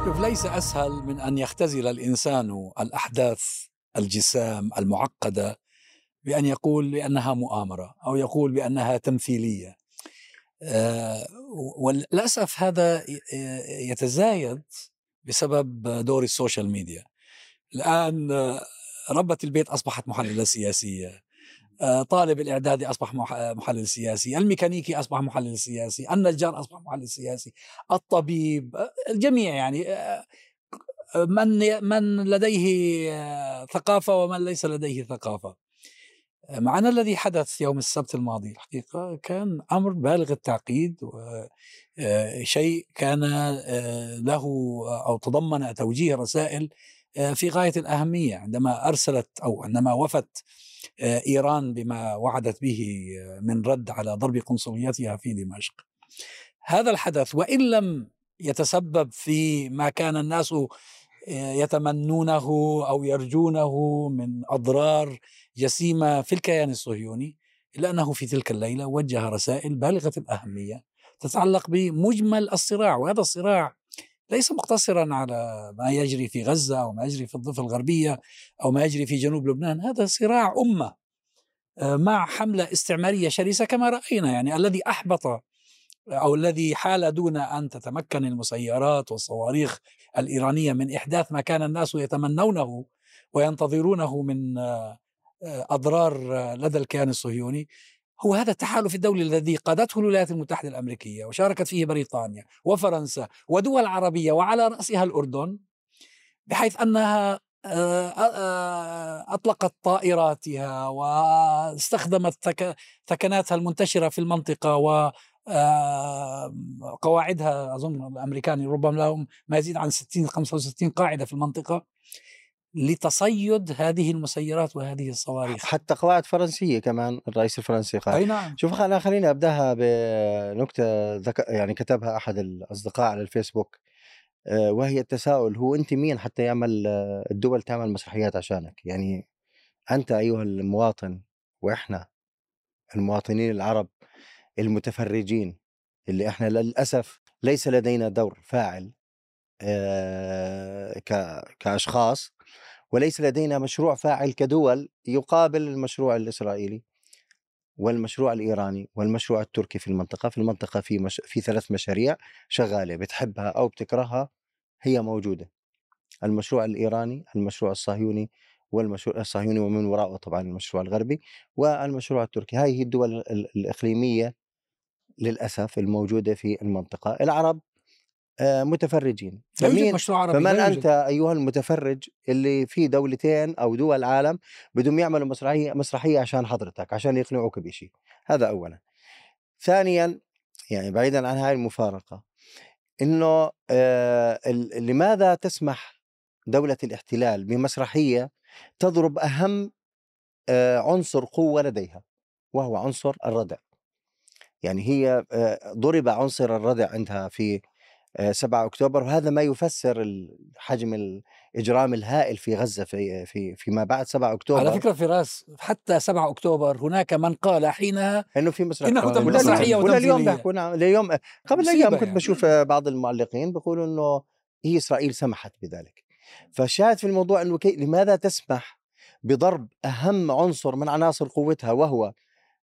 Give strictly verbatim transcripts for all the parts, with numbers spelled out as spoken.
شوف، ليس أسهل من أن يختزل الإنسان الأحداث الجسام المعقدة بأن يقول بأنها مؤامرة أو يقول بأنها تمثيلية. آه، وللأسف هذا يتزايد بسبب دور السوشيال ميديا. الآن آه، ربة البيت أصبحت محللة سياسية، آه، طالب الإعدادي أصبح محلل سياسي، الميكانيكي أصبح محلل سياسي، النجار أصبح محلل سياسي، الطبيب، آه، الجميع يعني آه، من من لديه آه، ثقافة ومن ليس لديه ثقافة. معنا الذي حدث يوم السبت الماضي الحقيقة كان أمر بالغ التعقيد، وشيء كان له أو تضمن توجيه رسائل في غاية الأهمية عندما أرسلت أو عندما وفت إيران بما وعدت به من رد على ضرب قنصليتها في دمشق. هذا الحدث وإن لم يتسبب في ما كان الناس يتمنونه أو يرجونه من أضرار جسيمة في الكيان الصهيوني، إلا أنه في تلك الليلة وجه رسائل بالغة الأهمية تتعلق بمجمل الصراع. وهذا الصراع ليس مقتصرا على ما يجري في غزة أو ما يجري في الضفة الغربية أو ما يجري في جنوب لبنان. هذا صراع أمة مع حملة استعمارية شرسة كما رأينا، يعني الذي أحبط أو الذي حال دون أن تتمكن المسيرات والصواريخ الإيرانية من إحداث ما كان الناس يتمنونه وينتظرونه من أضرار لدى الكيان الصهيوني، هو هذا التحالف الدولي الذي قادته الولايات المتحدة الأمريكية وشاركت فيه بريطانيا وفرنسا ودول عربية وعلى رأسها الأردن، بحيث أنها أطلقت طائراتها واستخدمت ثكناتها المنتشرة في المنطقة و قواعدها. أظن الأمريكان ربما لهم ما يزيد عن ستين خمسة وستين قاعدة في المنطقة لتصيد هذه المسيرات وهذه الصواريخ، حتى قواعد فرنسية كمان. الرئيس الفرنسي قال. أي نعم. شوف، أنا خليني أبدأها بنكتة ذك... يعني كتبها أحد الأصدقاء على الفيسبوك، وهي التساؤل: هو أنت مين حتى يعمل الدول تعمل مسرحيات عشانك؟ يعني أنت أيها المواطن، وإحنا المواطنين العرب المتفرجين اللي إحنا للأسف ليس لدينا دور فاعل كأشخاص، وليس لدينا مشروع فاعل كدول يقابل المشروع الإسرائيلي والمشروع الإيراني والمشروع التركي في المنطقة. في المنطقة في, مش... في ثلاث مشاريع شغالة، بتحبها أو بتكرهها هي موجودة: المشروع الإيراني، المشروع الصهيوني، والمشروع الصهيوني ومن وراءه طبعا المشروع الغربي، والمشروع التركي. هاي هي الدول الإقليمية للأسف الموجودة في المنطقة. العرب متفرجين. لا يوجد فمين مشروع عربي، فمن لا يوجد. أنت أيها المتفرج اللي في دولتين أو دول عالم بدهم يعملوا مسرحية مسرحية عشان حضرتك، عشان يقنعوك بشيء؟ هذا أولا. ثانيا، يعني بعيدا عن هاي المفارقة، إنه آه لماذا تسمح دولة الاحتلال بمسرحية تضرب أهم آه عنصر قوة لديها، وهو عنصر الردع؟ يعني هي آه ضرب عنصر الردع عندها في سبعة أكتوبر، وهذا ما يفسر حجم الإجرام الهائل في غزة في في فيما بعد سبعة أكتوبر. على فكرة فراس، حتى سبعة أكتوبر هناك من قال حينها إنه في مسرح إنه ولا مسرحية ولا اليوم وتمثيلية. بيحكوا. نعم، اليوم قبل أيام كنت يعني. بشوف بعض المعلقين بيقولوا إنه هي إسرائيل سمحت بذلك. فالشاهد في الموضوع إنه كي لماذا تسمح بضرب أهم عنصر من عناصر قوتها وهو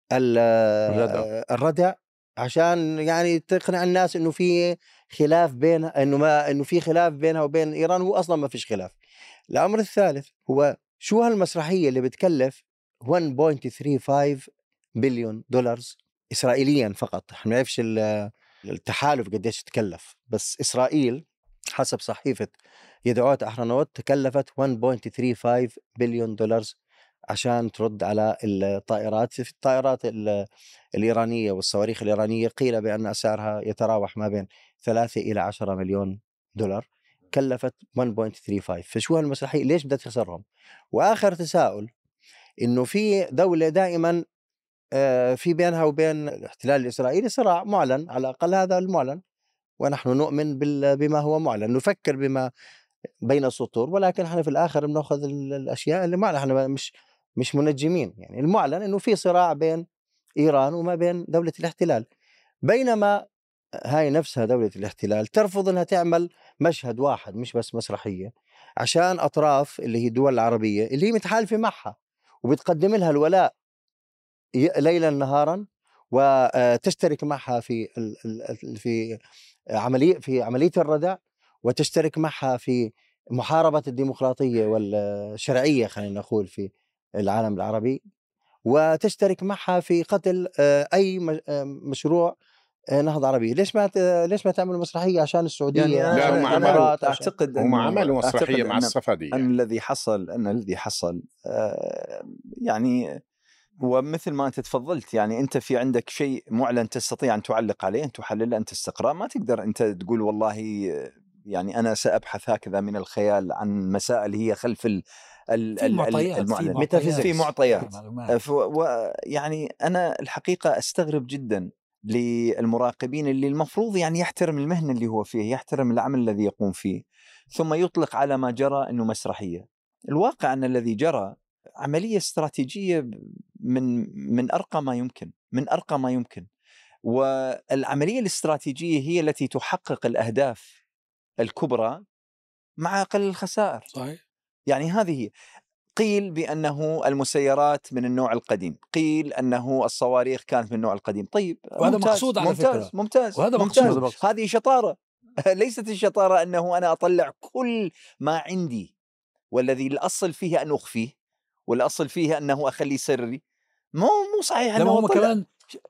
الردع, الردع عشان يعني تقنع الناس انه في خلاف بين انه ما انه في خلاف بينها وبين ايران، هو اصلا ما فيش خلاف. الامر الثالث هو شو هالمسرحيه اللي بتكلف واحد فاصلة خمسة خمسة بليون دولار اسرائيليا فقط. احنا ما بنعرفش التحالف قديش تكلف، بس اسرائيل حسب صحيفه يدعوت احرنوت تكلفت واحد فاصلة خمسة خمسة بليون دولار عشان ترد على الطائرات. في الطائرات الإيرانية والصواريخ الإيرانية قيل بأن سعرها يتراوح ما بين ثلاثة إلى عشرة مليون دولار، كلفت واحد فاصلة خمسة خمسة. فشو هالمسرحية؟ ليش بدها تخسرهم؟ وآخر تساؤل: إنه في دولة دائما في بينها وبين الاحتلال الإسرائيلي صراع معلن، على الأقل هذا المعلن، ونحن نؤمن بما هو معلن، نفكر بما بين السطور، ولكن احنا في الآخر بنأخذ الأشياء اللي معلن. احنا مش مش منجمين. يعني المعلن إنه في صراع بين إيران وما بين دولة الاحتلال، بينما هاي نفسها دولة الاحتلال ترفض أنها تعمل مشهد واحد مش بس مسرحية عشان أطراف اللي هي الدول العربية اللي هي متحالفة معها وبتقدم لها الولاء ليلا نهارا وتشترك معها في في عملية في عملية الردع وتشترك معها في محاربة الديمقراطية والشرعية خلينا نقول في العالم العربي وتشترك معها في قتل أي مشروع نهضة عربية. ليش ما ليش ما تعمل مسرحية عشان السعودية؟ يعني عشان أنا الإمارات؟ أعتقد هم عملوا مسرحية مع الصفدي. أن الذي حصل أن الذي حصل يعني هو مثل ما أنت تفضلت، يعني أنت في عندك شيء معلن تستطيع أن تعلق عليه، أن تحلله، أن تستقرأ، ما تقدر أنت تقول والله يعني أنا سأبحث هكذا من الخيال عن مسائل هي خلف ال المعلن في معطيات. يعني أنا الحقيقة أستغرب جدا للمراقبين اللي المفروض يعني يحترم المهنة اللي هو فيه، يحترم العمل الذي يقوم فيه، ثم يطلق على ما جرى أنه مسرحية. الواقع أن الذي جرى عملية استراتيجية من من أرقى ما يمكن، من أرقى ما يمكن. والعملية الاستراتيجية هي التي تحقق الأهداف الكبرى مع أقل الخسائر. صحيح. يعني هذه قيل بأنه المسيرات من النوع القديم، قيل أنه الصواريخ كانت من النوع القديم. طيب وهذا مقصود على ممتاز فكرة. ممتاز وهذا ممتاز. مقصود. هذه شطارة. ليست الشطارة أنه أنا أطلع كل ما عندي والذي الأصل فيه أن أخفيه والأصل فيه أنه أخلي سري. مو مو صحيح أنه هم كمان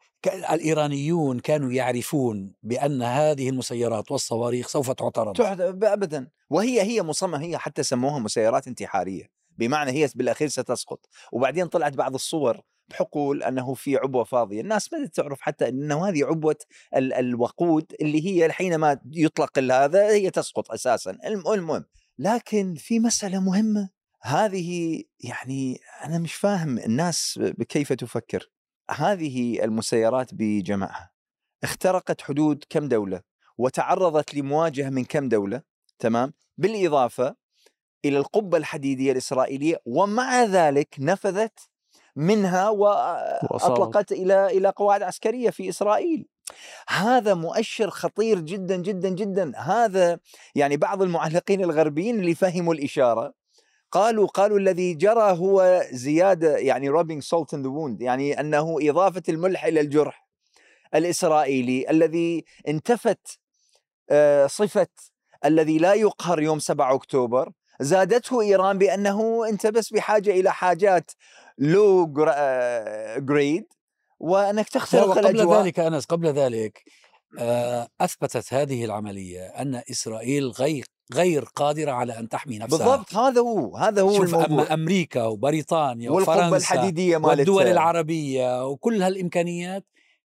الإيرانيون كانوا يعرفون بأن هذه المسيرات والصواريخ سوف تعترض أبدا، وهي هي مصممة، هي حتى سموها مسيرات انتحارية، بمعنى هي بالأخير ستسقط. وبعدين طلعت بعض الصور بحقول أنه في عبوة فاضية، الناس بدأت تعرف حتى أنه هذه عبوة ال الوقود اللي هي حينما يطلق هذا هي تسقط أساسا. المهم، لكن في مسألة مهمة هذه، يعني أنا مش فاهم الناس كيف تفكر. هذه المسيرات بجمعها اخترقت حدود كم دولة وتعرضت لمواجهة من كم دولة، تمام، بالإضافة إلى القبة الحديدية الإسرائيلية، ومع ذلك نفذت منها وأطلقت إلى إلى قواعد عسكرية في إسرائيل. هذا مؤشر خطير جدا جدا جدا. هذا يعني بعض المعلقين الغربيين اللي فهموا الإشارة قالوا قالوا الذي جرى هو زيادة، يعني rubbing salt in the wound، يعني أنه إضافة الملح إلى الجرح الإسرائيلي الذي انتفت صفة الذي لا يقهر يوم سبعة أكتوبر، زادته إيران بأنه أنت بس بحاجة إلى حاجات لو جريد وأنك تخترق قبل الأجواء. ذلك أنس قبل ذلك أثبتت هذه العملية أن إسرائيل غير غير قادرة على أن تحمي نفسها. بالضبط، هذا هو هذا هو الموضوع. أما أمريكا وبريطانيا والقبة الحديدية والدول العربية وكل هالإمكانيات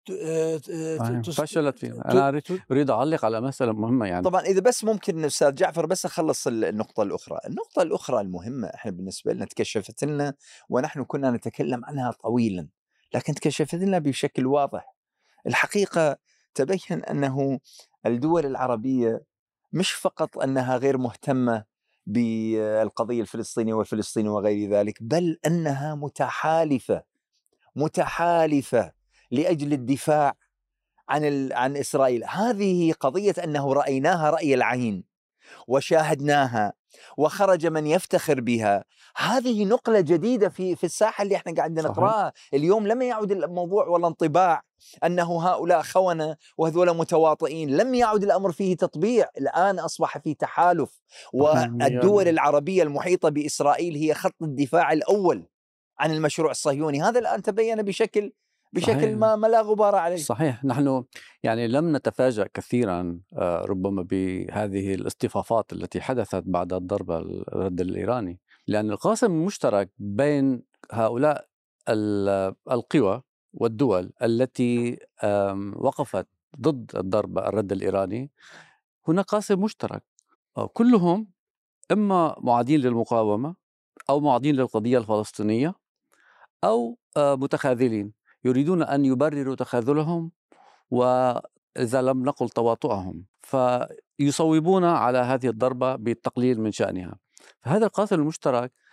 فشلت فيها. أنا أريد أعلق على مسألة مهمة يعني. طبعا إذا بس ممكن أستاذ جعفر بس أخلص النقطة الأخرى. النقطة الأخرى المهمة إحنا بالنسبة لنا تكشفت لنا ونحن كنا نتكلم عنها طويلا، لكن تكشفت لنا بشكل واضح. الحقيقة تبين أنه الدول العربية مش فقط أنها غير مهتمة بالقضية الفلسطينية والفلسطيني وغير ذلك، بل أنها متحالفة متحالفة لأجل الدفاع عن عن إسرائيل. هذه قضية أنه رأيناها رأي العين وشاهدناها وخرج من يفتخر بها. هذه نقلة جديدة في في الساحة اللي احنا قاعدين نقراها اليوم. لم يعد الموضوع ولا انطباع أنه هؤلاء خونة وهذول متواطئين، لم يعد الأمر فيه تطبيع، الآن أصبح فيه تحالف. والدول العربية المحيطة بإسرائيل هي خط الدفاع الأول عن المشروع الصهيوني. هذا الآن تبين بشكل بشكل ما, ما لا غبار عليه. صحيح. نحن يعني لم نتفاجأ كثيرا ربما بهذه الاصطفافات التي حدثت بعد الضربة الرد الإيراني، لأن القاسم المشترك بين هؤلاء القوى والدول التي وقفت ضد الضربة الرد الإيراني، هناك قاسم مشترك، كلهم إما معادين للمقاومة أو معادين للقضية الفلسطينية أو متخاذلين يريدون أن يبرروا تخاذلهم، وإذا لم نقل تواطؤهم، فيصوبون على هذه الضربة بالتقليل من شأنها. فهذا القاسم المشترك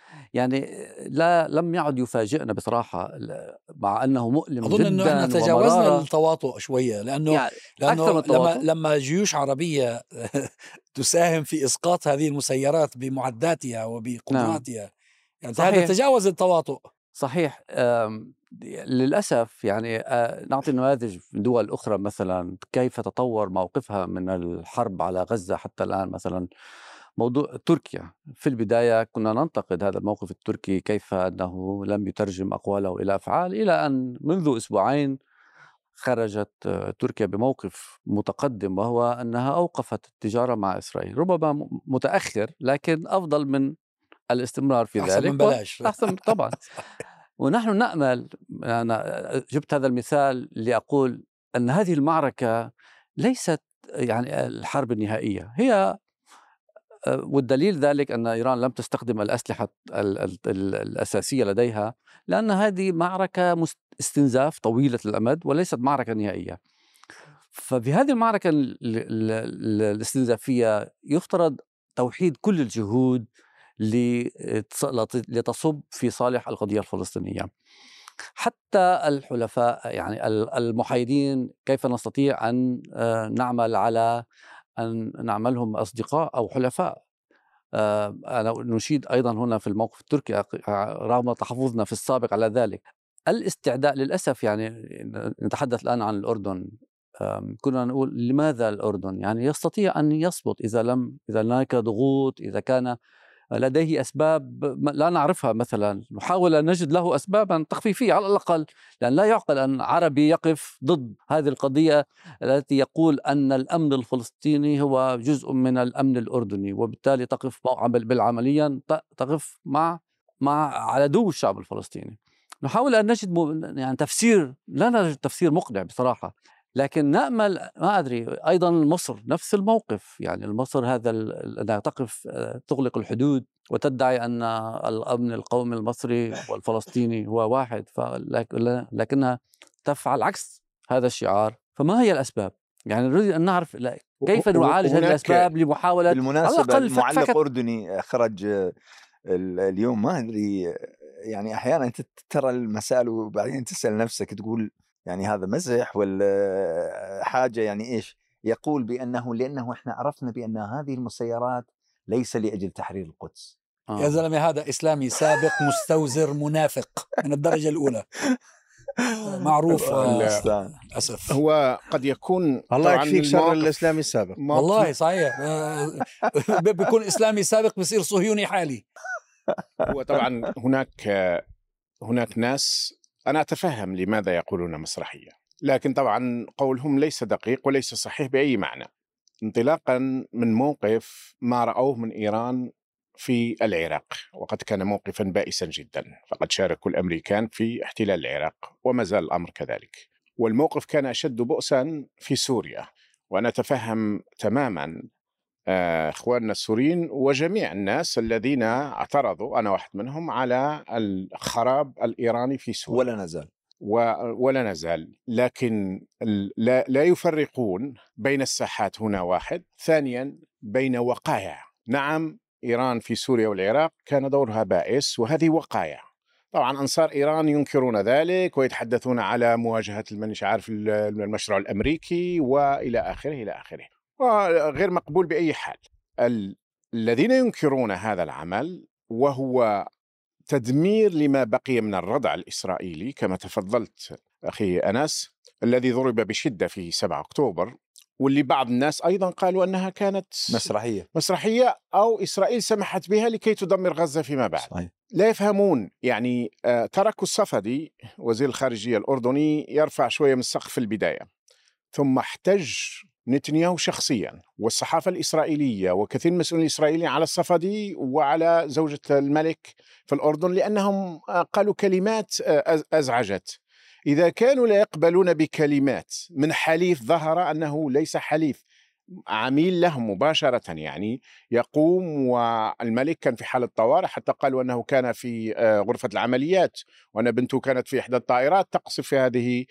يعني لا لم يعد يفاجئنا بصراحة، مع أنه مؤلم أظن جدا. أنه إحنا تجاوزنا ومرارة التواطؤ شوية، لأنه يعني لأنه أكثر من لما التواطؤ. لما جيوش عربية تساهم في إسقاط هذه المسيرات بمعداتها نعم وبقدراتها، يعني هذا صحيح تجاوز التواطؤ. صحيح. آم، للأسف يعني آه، نعطي نماذج من دول أخرى، مثلا كيف تطور موقفها من الحرب على غزة حتى الآن. مثلا موضوع تركيا، في البداية كنا ننتقد هذا الموقف التركي، كيف أنه لم يترجم أقواله إلى أفعال، إلى أن منذ أسبوعين خرجت آه، تركيا بموقف متقدم، وهو أنها أوقفت التجارة مع إسرائيل. ربما م- متأخر، لكن أفضل من الاستمرار في أحسن من ذلك، بلاش. وأحسن طبعا. ونحن نأمل، أنا جبت هذا المثال لأقول أن هذه المعركة ليست يعني الحرب النهائية، هي والدليل ذلك أن إيران لم تستخدم الأسلحة ال- ال- ال- الأساسية لديها، لأن هذه معركة مست- استنزاف طويلة الأمد وليست معركة نهائية. ففي هذه المعركة ال- ال- ال- الاستنزافية يفترض توحيد كل الجهود لتص- لتصب في صالح القضية الفلسطينية. حتى الحلفاء يعني ال- المحايدين، كيف نستطيع أن آه، نعمل على أن نعملهم أصدقاء أو حلفاء؟ آه، أنا نشيد أيضا هنا في الموقف التركي، رغم تحفظنا في السابق على ذلك، الاستعداء للأسف. يعني نتحدث الآن عن الأردن، آم، كنا نقول لماذا الأردن يعني يستطيع أن يصمت إذا لم إذا هناك ضغوط، إذا كان لديه أسباب لا نعرفها. مثلا نحاول أن نجد له أسبابا تخفيفية على الأقل، لأن لا يعقل أن عربي يقف ضد هذه القضية التي يقول أن الأمن الفلسطيني هو جزء من الأمن الأردني، وبالتالي تقف بالعمليا تقف مع مع على عدو الشعب الفلسطيني. نحاول أن نجد يعني تفسير، لا نجد تفسير مقنع بصراحة، لكن نأمل. ما أدري، أيضا مصر نفس الموقف، يعني مصر هذا أنها تقف تغلق الحدود وتدعي أن الأمن القومي المصري والفلسطيني هو واحد، لكنها تفعل عكس هذا الشعار. فما هي الأسباب؟ يعني نريد أن نعرف كيف نعالج هذه الأسباب لمحاولة بالمناسبة المعلق أردني خرج اليوم، ما أدري يعني أحيانا أنت ترى المسائل وبعدين تسأل نفسك تقول يعني هذا مزح ولا حاجة؟ يعني إيش يقول؟ بأنه لأنه إحنا عرفنا بأن هذه المسيرات ليس لأجل تحرير القدس. آه. يا زلمة هذا إسلامي سابق مستوزر منافق من الدرجة الأولى، معروف. للأسف هو قد يكون الله يكفيك شر الإسلامي السابق. والله صحيح. بيكون إسلامي سابق بصير صهيوني حالي. هو طبعا هناك هناك ناس أنا أتفهم لماذا يقولون مسرحية، لكن طبعا قولهم ليس دقيق وليس صحيح بأي معنى، انطلاقا من موقف ما رأوه من إيران في العراق، وقد كان موقفا بائسا جدا، فقد شاركوا الأمريكان في احتلال العراق وما زال الأمر كذلك. والموقف كان أشد بؤسا في سوريا، وأنا أتفهم تماما إخواننا السوريين وجميع الناس الذين اعترضوا، أنا واحد منهم، على الخراب الإيراني في سوريا، ولا نزال ولا نزال. لكن لا, لا يفرقون بين الساحات هنا، واحد. ثانيا بين وقائع. نعم إيران في سوريا والعراق كان دورها بائس، وهذه وقائع. طبعا أنصار إيران ينكرون ذلك ويتحدثون على مواجهة المنش عارف المشروع الأمريكي وإلى آخره إلى آخره، وغير مقبول بأي حال. ال... الذين ينكرون هذا العمل وهو تدمير لما بقي من الردع الإسرائيلي كما تفضلت أخي أنس، الذي ضرب بشدة في سبعة أكتوبر، واللي بعض الناس أيضا قالوا أنها كانت مسرحية مسرحية أو إسرائيل سمحت بها لكي تدمر غزة فيما بعد. صحيح. لا يفهمون يعني. آه تركوا الصفدي وزير الخارجية الأردني يرفع شوية من السقف في البداية، ثم احتج نتنياهو شخصيا والصحافة الإسرائيلية وكثير من المسؤولين الإسرائيليين على الصفدي وعلى زوجة الملك في الأردن، لأنهم قالوا كلمات أزعجت. إذا كانوا لا يقبلون بكلمات من حليف ظهر أنه ليس حليف، عميل لهم مباشرة، يعني يقوم، والملك كان في حالة طوارئ، حتى قالوا أنه كان في غرفة العمليات وأن بنته كانت في إحدى الطائرات تقصف هذه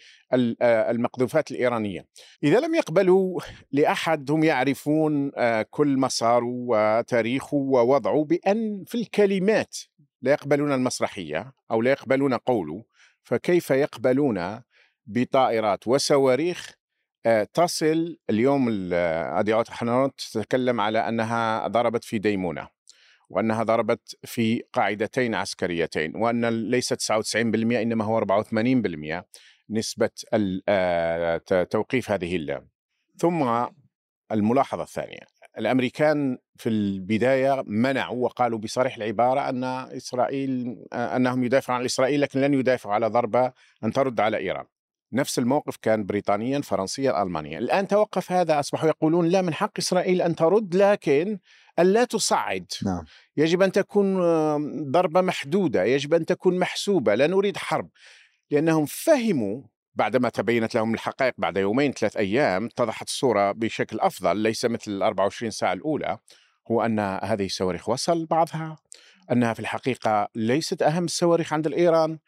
المقذوفات الإيرانية. إذا لم يقبلوا لأحد هم يعرفون كل مساره وتاريخه ووضعه بأن في الكلمات لا يقبلون المسرحية أو لا يقبلون قوله، فكيف يقبلون بطائرات وصواريخ تصل اليوم؟ أديوت حنوت تتكلم على أنها ضربت في ديمونة، وأنها ضربت في قاعدتين عسكريتين، وأن ليس تسعة وتسعين بالمئة إنما هو أربعة وثمانين بالمئة نسبة توقيف هذه اللام. ثم الملاحظة الثانية، الأمريكان في البداية منعوا وقالوا بصريح العبارة أن إسرائيل أنهم يدافعون عن إسرائيل لكن لن يدافعوا على ضربة أن ترد على إيران. نفس الموقف كان بريطانيا فرنسيا ألمانيا. الآن توقف هذا، أصبحوا يقولون لا، من حق إسرائيل أن ترد لكن ألا تصعد. نعم. يجب أن تكون ضربة محدودة، يجب أن تكون محسوبة، لا نريد حرب. لأنهم فهموا بعدما تبينت لهم الحقائق بعد يومين ثلاث أيام، اتضحت الصورة بشكل أفضل ليس مثل الأربع وعشرين ساعة الأولى، هو أن هذه الصواريخ وصل بعضها، أنها في الحقيقة ليست أهم الصواريخ عند الإيران،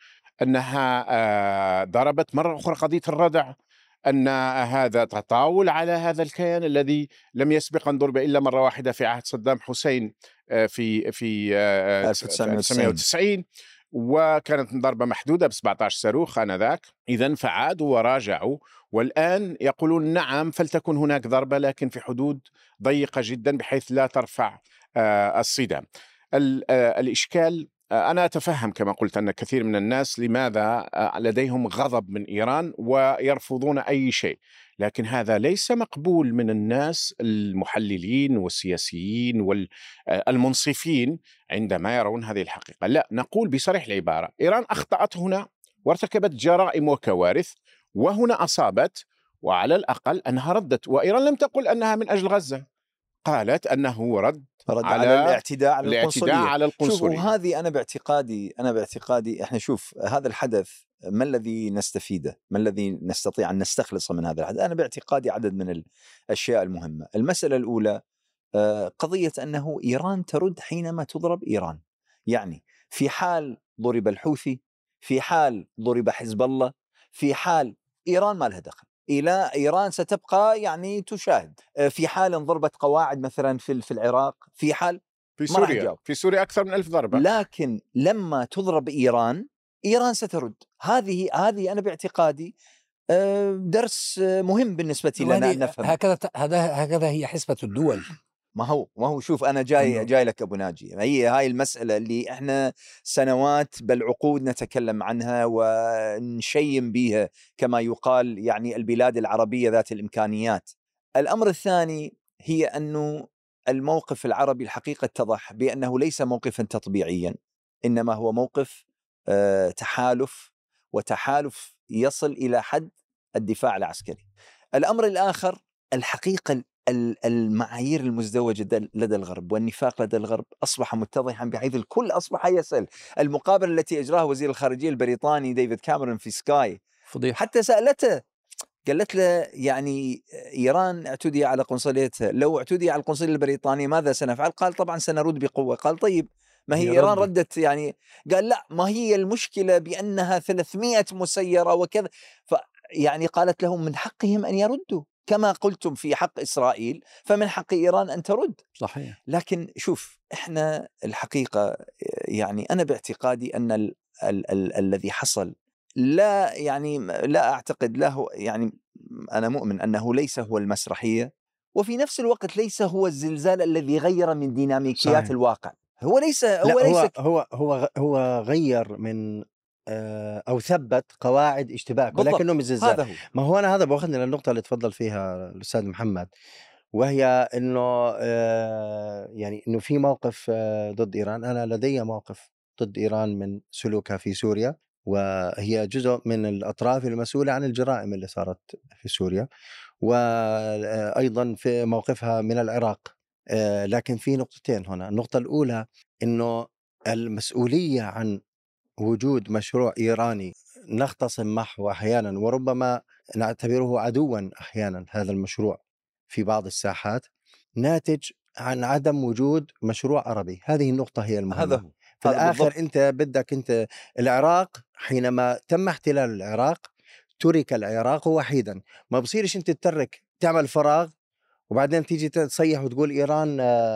أنها ضربت مرة أخرى قضية الردع، أن هذا تطاول على هذا الكيان الذي لم يسبق أن ضرب إلا مرة واحدة في عهد صدام حسين في في ألف وتسعمئة وتسعين، وكانت ضربة محدودة ب سبعة عشر صاروخ آنذاك. إذن فعادوا وراجعوا، والآن يقولون نعم فلتكن هناك ضربة لكن في حدود ضيقة جدا بحيث لا ترفع الصدام. الإشكال، أنا أتفهم كما قلت أن كثير من الناس لماذا لديهم غضب من إيران ويرفضون أي شيء، لكن هذا ليس مقبول من الناس المحللين والسياسيين والمنصفين عندما يرون هذه الحقيقة. لا، نقول بصريح العبارة إيران أخطأت هنا وارتكبت جرائم وكوارث، وهنا أصابت، وعلى الأقل أنها ردت. وإيران لم تقل أنها من أجل غزة، قالت أنه رد رد على, على الاعتداء على القنصلية. على القنصلية. شوف، وهذه أنا باعتقادي أنا باعتقادي إحنا شوف هذا الحدث ما الذي نستفيده، ما الذي نستطيع أن نستخلصه من هذا الحدث؟ أنا باعتقادي عدد من الأشياء المهمة. المسألة الأولى قضية أنه إيران ترد حينما تضرب إيران، يعني في حال ضرب الحوثي، في حال ضرب حزب الله، في حال إيران ما لها دخل، إلى إيران ستبقى يعني تشاهد. في حال ضربت قواعد مثلا في في العراق، في حال في سوريا في سوريا أكثر من ألف ضربة، لكن لما تضرب إيران إيران سترد. هذه هذه أنا باعتقادي درس مهم بالنسبة لنا نفهم. هكذا هكذا هي حسبة الدول. ما هو ما هو شوف أنا جاي جاي لك أبو ناجي، هي هاي المسألة اللي إحنا سنوات بل عقود نتكلم عنها ونشيم بها كما يقال، يعني البلاد العربية ذات الإمكانيات. الأمر الثاني هي أنه الموقف العربي الحقيقة اتضح بأنه ليس موقفا تطبيعيا، إنما هو موقف آه تحالف، وتحالف يصل إلى حد الدفاع العسكري. الأمر الآخر الحقيقة المعايير المزدوجة لدى الغرب والنفاق لدى الغرب أصبح متضحا، بحيث الكل أصبح يسأل. المقابلة التي أجراها وزير الخارجية البريطاني ديفيد كاميرون في سكاي فضيح. حتى سألته، قالت له يعني إيران اعتدي على قنصليتها، لو اعتدي على القنصلية البريطانية ماذا سنفعل؟ قال طبعا سنرد بقوة. قال طيب ما هي إيران ردت يعني؟ قال لا، ما هي المشكلة بأنها ثلاثمئة مسيرة وكذا. فيعني قالت لهم من حقهم أن يردوا كما قلتم في حق إسرائيل، فمن حق إيران أن ترد. صحيح. لكن شوف إحنا الحقيقة يعني أنا باعتقادي أن ال ال ال الذي حصل لا يعني لا أعتقد له، يعني أنا مؤمن أنه ليس هو المسرحية، وفي نفس الوقت ليس هو الزلزال الذي غير من ديناميكيات صحيح. الواقع. هو ليس هو لا ليس هو هو هو هو غير من أو ثبت قواعد اشتباك، ولكنه مش زلزال. هذا هو. ما هو أنا هذا بأخذني للنقطة اللي تفضل فيها الأستاذ محمد، وهي إنه يعني إنه في موقف ضد إيران. أنا لدي موقف ضد إيران من سلوكها في سوريا، وهي جزء من الأطراف المسؤولة عن الجرائم اللي صارت في سوريا، وأيضا في موقفها من العراق. لكن في نقطتين هنا. النقطة الأولى إنه المسؤولية عن وجود مشروع إيراني نختصم معه أحيانا، وربما نعتبره عدوا أحيانا، هذا المشروع في بعض الساحات ناتج عن عدم وجود مشروع عربي. هذه النقطة هي المهمة. هذا هو. في الآخر بالضبط. أنت بدك أنت العراق حينما تم احتلال العراق ترك العراق وحيدا، ما بصيرش أنت تترك تعمل فراغ وبعدين تيجي تصيح وتقول إيران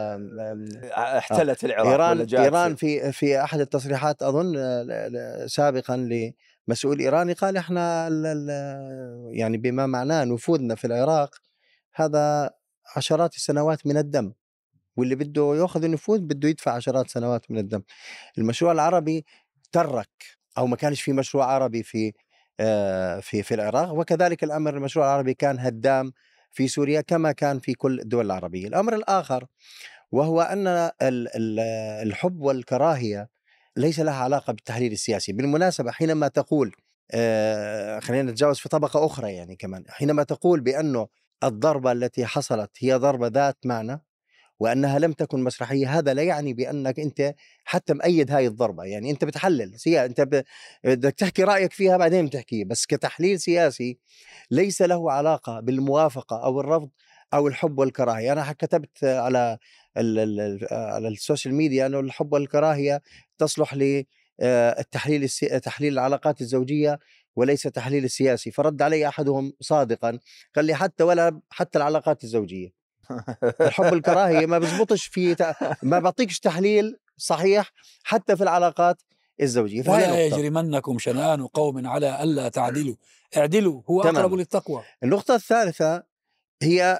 احتلت العراق إيران ولا جاءت إيران في في أحد التصريحات أظن سابقا لمسؤول إيراني قال إحنا ال ال يعني بما معناه نفوذنا في العراق هذا عشرات السنوات من الدم، واللي بده يأخذ النفوذ بده يدفع عشرات سنوات من الدم. المشروع العربي ترك أو ما كانش في مشروع عربي في في في العراق، وكذلك الأمر المشروع العربي كان هدام في سوريا كما كان في كل الدول العربية. الأمر الآخر وهو أن الحب والكراهية ليس لها علاقة بالتحليل السياسي. بالمناسبة حينما تقول آه خلينا نتجاوز في طبقة أخرى يعني كمان، حينما تقول بأنه الضربة التي حصلت هي ضربة ذات معنى وأنها لم تكن مسرحية، هذا لا يعني بأنك أنت حتى مؤيد هاي الضربة. يعني أنت بتحلل سياسة، أنت بدك تحكي رأيك فيها بعدين بتحكيه، بس كتحليل سياسي ليس له علاقة بالموافقة أو الرفض أو الحب والكراهية. أنا كتبت على على السوشيال ميديا أنه الحب والكراهية تصلح للتحليل السي... تحليل العلاقات الزوجية وليس تحليل السياسي. فرد علي أحدهم صادقا قال لي حتى ولا حتى العلاقات الزوجية الحب والكراهية ما بزبطش في ت... ما بعطيكش تحليل صحيح حتى في العلاقات الزوجية. ولا يجرمنكم شنآن قوم على ألا تعدلوا اعدلوا هو تمام. أقرب للتقوى. النقطة الثالثة هي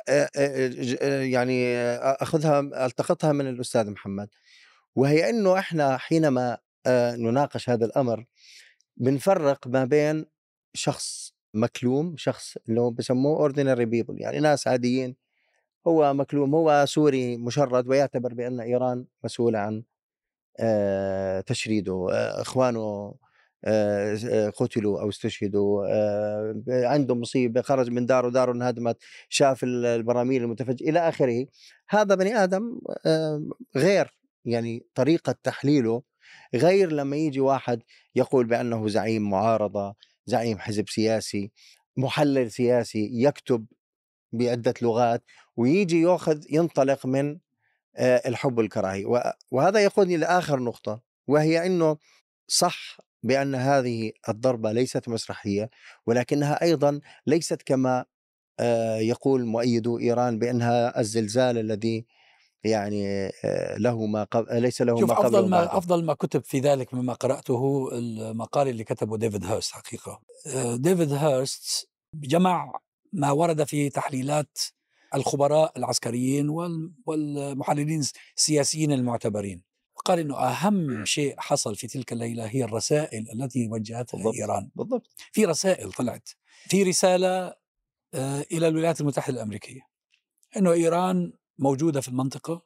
يعني أخذها التقطها من الأستاذ محمد، وهي أنه إحنا حينما نناقش هذا الأمر بنفرق ما بين شخص مكلوم، شخص اللي بسموه ordinary people يعني ناس عاديين، هو مكلوم، هو سوري مشرد ويعتبر بأن إيران مسؤولة عن تشريده، إخوانه قتلوا أو استشهدوا، عنده مصيبة، خرج من داره داره انهدمت، شاف البراميل المتفجرة إلى آخره. هذا بني آدم غير، يعني طريقة تحليله غير لما يجي واحد يقول بأنه زعيم معارضة، زعيم حزب سياسي، محلل سياسي، يكتب بعدة لغات ويجي يأخذ ينطلق من الحب والكراهية. وهذا يقودني لآخر نقطة، وهي أنه صح بأن هذه الضربة ليست مسرحية، ولكنها أيضا ليست كما يقول مؤيدو إيران بأنها الزلزال الذي يعني له ما قبل ليس له شوف ما قبل. أفضل ما أفضل ما كتب في ذلك مما قرأته المقال اللي كتبه ديفيد هيرست. حقيقة ديفيد هيرست جمع ما ورد في تحليلات الخبراء العسكريين والمحللين السياسيين المعتبرين، وقال إنه أهم شيء حصل في تلك الليلة هي الرسائل التي وجهتها بالضبط. إيران. بالضبط. في رسائل طلعت، في رسالة إلى الولايات المتحدة الأمريكية إنه إيران موجودة في المنطقة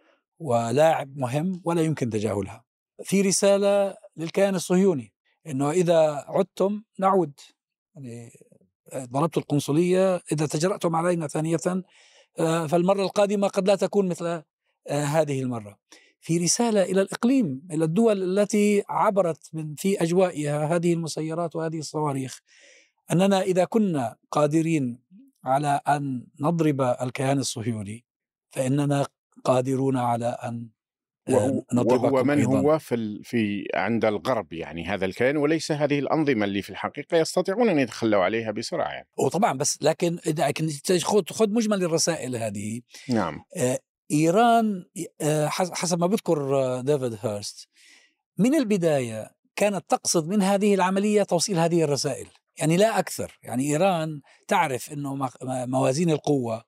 ولاعب مهم ولا يمكن تجاهلها. في رسالة للكيان الصهيوني إنه إذا عدتم نعود، يعني ضربت القنصلية، إذا تجرأتم علينا ثانية فالمرة القادمة قد لا تكون مثل هذه المرة. في رسالة إلى الإقليم، إلى الدول التي عبرت من في أجوائها هذه المسيرات وهذه الصواريخ، أننا إذا كنا قادرين على أن نضرب الكيان الصهيوني فإننا قادرون على أن نضربكم. وهو من أيضاً. هو في في عند الغرب يعني هذا الكيان، وليس هذه الأنظمة اللي في الحقيقة يستطيعون أن يتخلوا عليها بسرعة يعني. وطبعا بس لكن إذا خذ خذ مجمل الرسائل هذه. نعم. آه إيران آه حسب ما بذكر ديفيد هيرست من البداية كانت تقصد من هذه العملية توصيل هذه الرسائل، يعني لا أكثر. يعني إيران تعرف أنه موازين القوة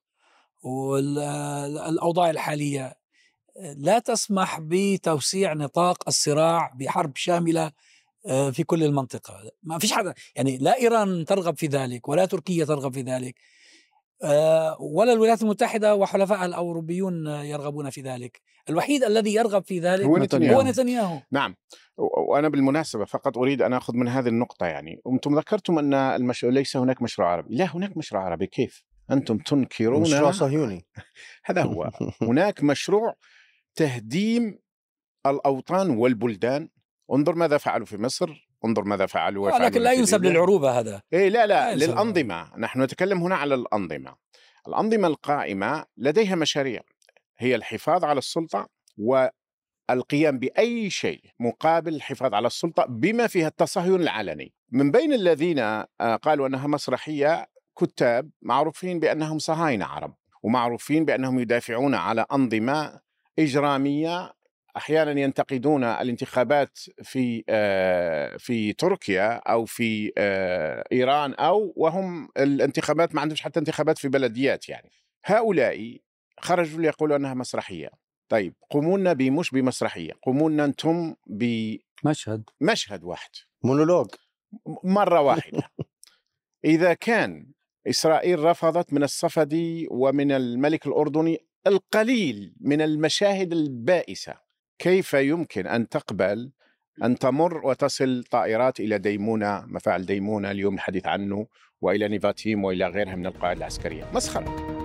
والأوضاع الحالية لا تسمح بتوسيع نطاق الصراع بحرب شاملة في كل المنطقة. ما فيش حدا، يعني لا إيران ترغب في ذلك ولا تركيا ترغب في ذلك ولا الولايات المتحدة وحلفائها الأوروبيون يرغبون في ذلك. الوحيد الذي يرغب في ذلك هو نتنياهو. هو نتنياهو. نعم. وأنا بالمناسبة فقط أريد أن أخذ من هذه النقطة، يعني أنتم ذكرتم أن المشروع ليس هناك مشروع عربي. لا، هناك مشروع عربي. كيف أنتم تنكرون مشروع صهيوني؟ هذا هو. هناك مشروع تهديم الأوطان والبلدان. انظر ماذا فعلوا في مصر، انظر ماذا فعلوا. لكن لا ينسب للعروبة هذا. إيه لا لا, لا للأنظمة. نحن نتكلم هنا على الأنظمة. الأنظمة القائمة لديها مشاريع، هي الحفاظ على السلطة والقيام بأي شيء مقابل الحفاظ على السلطة بما فيها التصهين العلني. من بين الذين قالوا أنها مسرحية كتاب معروفين بأنهم صهاينة عرب، ومعروفين بأنهم يدافعون على أنظمة إجرامية. أحيانا ينتقدون الانتخابات في في تركيا أو في إيران، أو وهم الانتخابات ما عندهمش حتى انتخابات في بلديات. يعني هؤلاء خرجوا ليقولوا أنها مسرحية. طيب قوموا لنا مش بمسرحية، قوموا لنا أنتم بمشهد مشهد واحد، مونولوج مرة واحدة. إذا كان إسرائيل رفضت من الصفدي ومن الملك الأردني القليل من المشاهد البائسة، كيف يمكن أن تقبل أن تمر وتصل طائرات إلى ديمونة، مفاعل ديمونة اليوم الحديث عنه، وإلى نيفاتيم وإلى غيرها من القاعدة العسكرية؟ مسخرة.